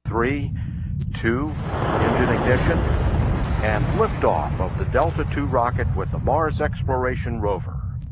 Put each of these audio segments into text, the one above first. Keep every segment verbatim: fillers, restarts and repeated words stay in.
Three, two, engine ignition, and liftoff of the Delta two rocket with the Mars Exploration Rover.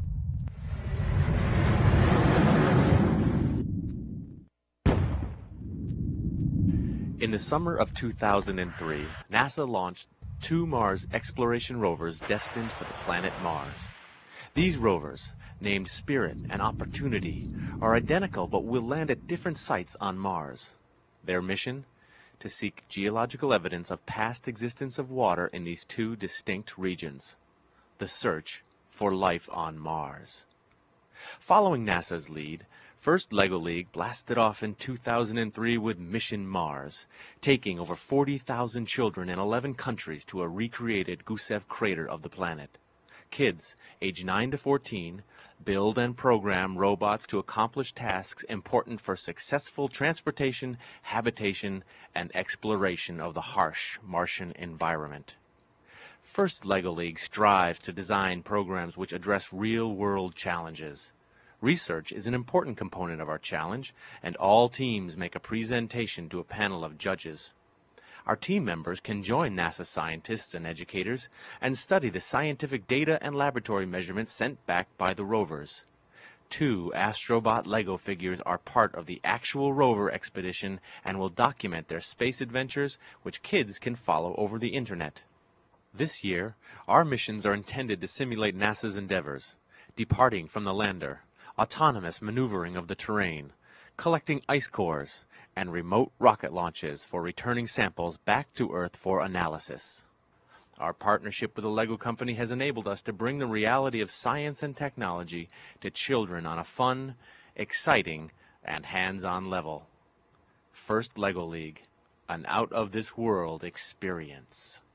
In the summer of two thousand three, NASA launched two Mars exploration rovers destined for the planet Mars. These rovers, named Spirit and Opportunity, are identical but will land at different sites on Mars. Their mission? To seek geological evidence of past existence of water in these two distinct regions. The search for life on Mars. Following NASA's lead, First LEGO League blasted off in two thousand three with Mission Mars, taking over forty thousand children in eleven countries to a recreated Gusev crater of the planet. Kids, aged nine to fourteen, build and program robots to accomplish tasks important for successful transportation, habitation, and exploration of the harsh Martian environment. First LEGO League strives to design programs which address real-world challenges. Research is an important component of our challenge, and all teams make a presentation to a panel of judges. Our team members can join NASA scientists and educators and study the scientific data and laboratory measurements sent back by the rovers. Two Astrobot LEGO figures are part of the actual rover expedition and will document their space adventures, which kids can follow over the internet. This year, our missions are intended to simulate NASA's endeavors, departing from the lander, autonomous maneuvering of the terrain, collecting ice cores, and remote rocket launches for returning samples back to Earth for analysis. Our partnership with the LEGO Company has enabled us to bring the reality of science and technology to children on a fun, exciting, and hands-on level. First LEGO League, an out-of-this-world experience.